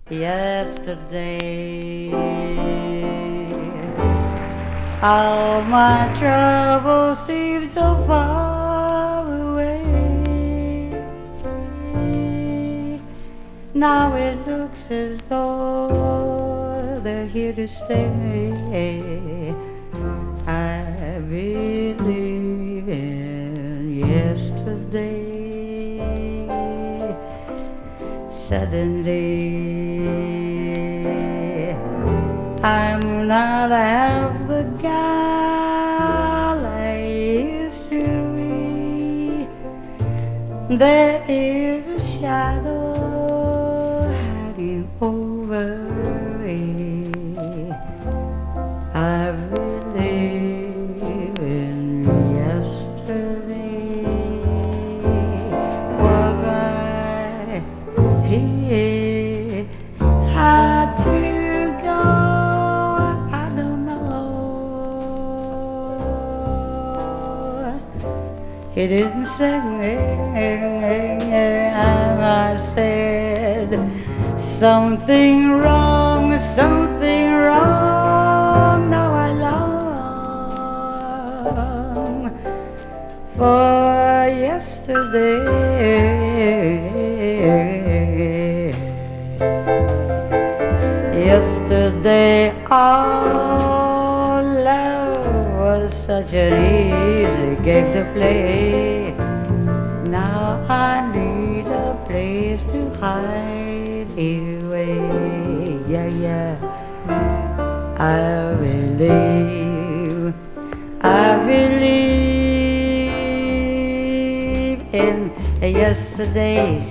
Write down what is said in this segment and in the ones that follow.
yesterday. All my troubles seem so far away. Now it looks as though they're here to stay. I believe in yesterday. Suddenly I'm not half the gal I used to be. There is a shadow hanging over me. I believe in yesterday. Was he had to go, I don't know. He didn't say, and I said something wrong, something wrong. Now I long for yesterday. Yesterday, all love was such an easy game to play. Now I need a place to hide away. Yeah, yeah. I believe in yesterdays.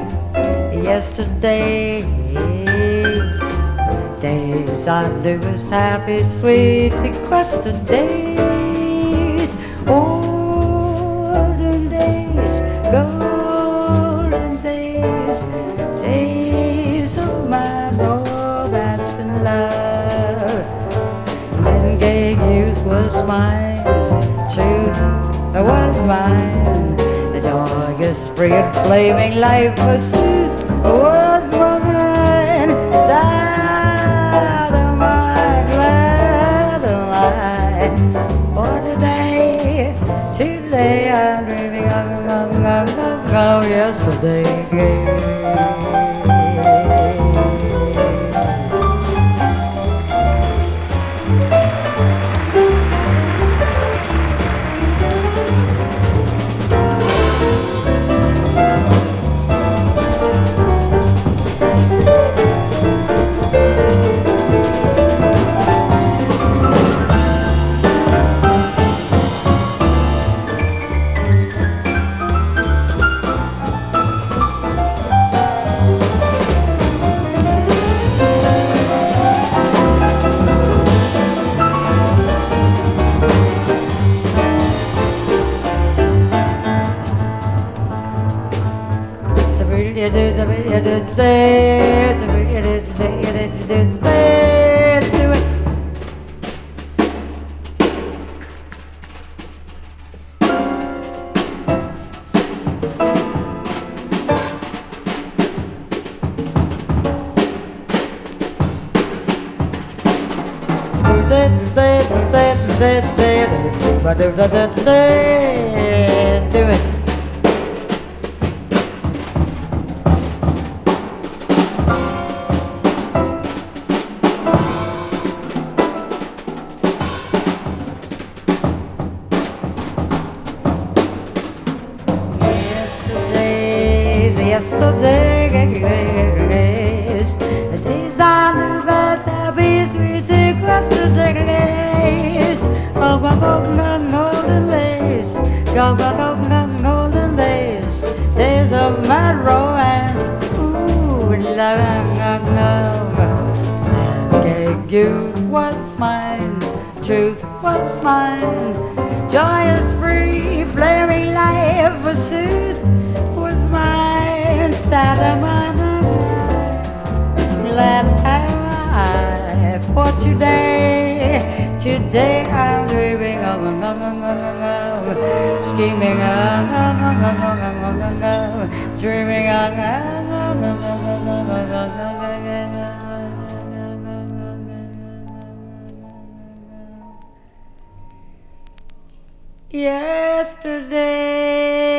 Days I knew as happy, sweet, sequestered days. Olden days, golden days, days of my romance and love. When gay youth was mine, truth was mine. The joyous, free and flaming life forsooth was mine. Sad am I, glad am I. For today I'm dreaming of yesterday. Do it. Yesterdays, the days I knew best happy, sweet, sequestered days. Oh, golden days, golden days, days of mad romance. Ooh, love, and gay youth was mine, truth was mine. Joyous, free, flaming life, forsooth, was mine. Sad am I, glad am I. For today I'm dreaming of scheming dreaming yesterday.